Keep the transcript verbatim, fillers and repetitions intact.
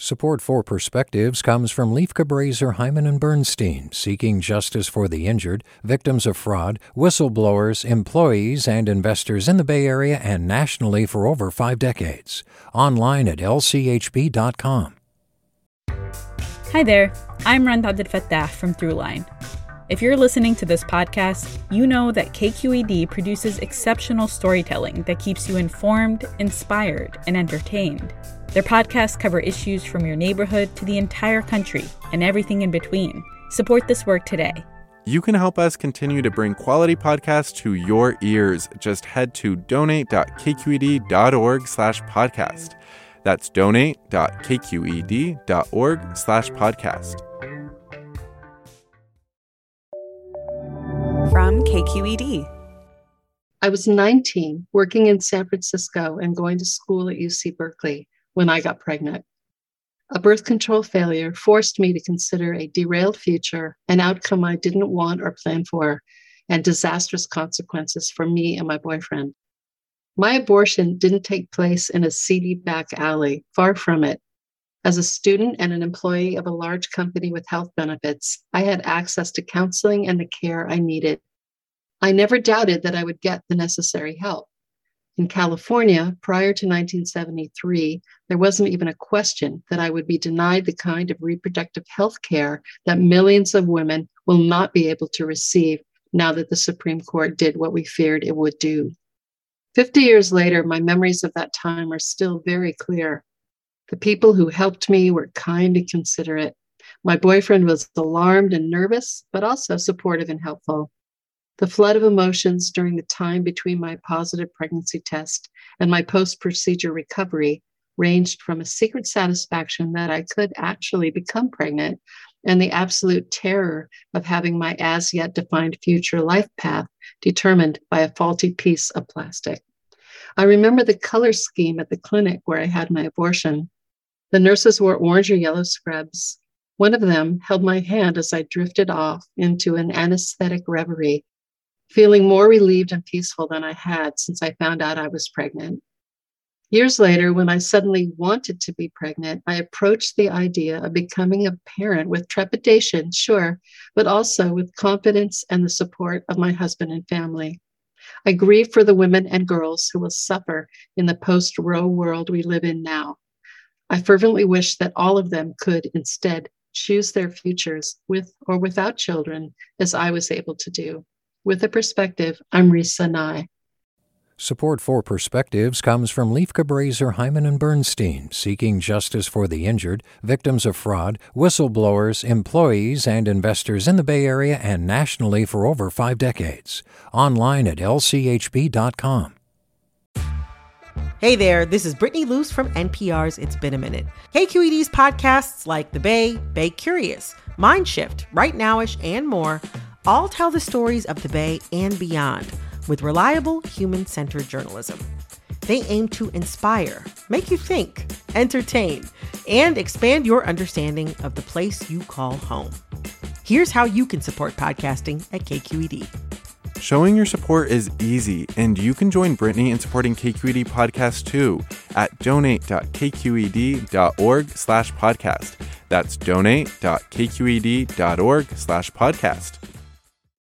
Support for Perspectives comes from Leif Cabraser, Hyman and Bernstein, seeking justice for the injured, victims of fraud, whistleblowers, employees, and investors in the Bay Area and nationally for over five decades. Online at L C H B dot com. Hi there, I'm Rand Abdelfattah from Throughline. If you're listening to this podcast, you know that K Q E D produces exceptional storytelling that keeps you informed, inspired, and entertained. Their podcasts cover issues from your neighborhood to the entire country and everything in between. Support this work today. You can help us continue to bring quality podcasts to your ears. Just head to donate.kqed.org slash podcast. That's donate.kqed.org slash podcast. From K Q E D. I was nineteen, working in San Francisco and going to school at U C Berkeley when I got pregnant. A birth control failure forced me to consider a derailed future, an outcome I didn't want or plan for, and disastrous consequences for me and my boyfriend. My abortion didn't take place in a seedy back alley, far from it. As a student and an employee of a large company with health benefits, I had access to counseling and the care I needed. I never doubted that I would get the necessary help. In California, prior to nineteen seventy-three, there wasn't even a question that I would be denied the kind of reproductive health care that millions of women will not be able to receive now that the Supreme Court did what we feared it would do. Fifty years later, my memories of that time are still very clear. The people who helped me were kind and considerate. My boyfriend was alarmed and nervous, but also supportive and helpful. The flood of emotions during the time between my positive pregnancy test and my post-procedure recovery ranged from a secret satisfaction that I could actually become pregnant and the absolute terror of having my as yet defined future life path determined by a faulty piece of plastic. I remember the color scheme at the clinic where I had my abortion. The nurses wore orange or yellow scrubs. One of them held my hand as I drifted off into an anesthetic reverie, feeling more relieved and peaceful than I had since I found out I was pregnant. Years later, when I suddenly wanted to be pregnant, I approached the idea of becoming a parent with trepidation, sure, but also with confidence and the support of my husband and family. I grieve for the women and girls who will suffer in the post-Roe world we live in now. I fervently wish that all of them could instead choose their futures with or without children, as I was able to do. With a Perspective, I'm Risa Nye. Support for Perspectives comes from Leif Cabraser, Hyman and Bernstein, seeking justice for the injured, victims of fraud, whistleblowers, employees, and investors in the Bay Area and nationally for over five decades. Online at L C H B dot com. Hey there, this is Brittany Luce from N P R's It's Been a Minute. K Q E D's podcasts like The Bay, Bay Curious, Mind Shift, Right Nowish, and more all tell the stories of the Bay and beyond with reliable, human-centered journalism. They aim to inspire, make you think, entertain, and expand your understanding of the place you call home. Here's how you can support podcasting at K Q E D. Showing your support is easy, and you can join Brittany in supporting K Q E D Podcast too at donate.kqed.org slash podcast. That's donate.kqed.org slash podcast.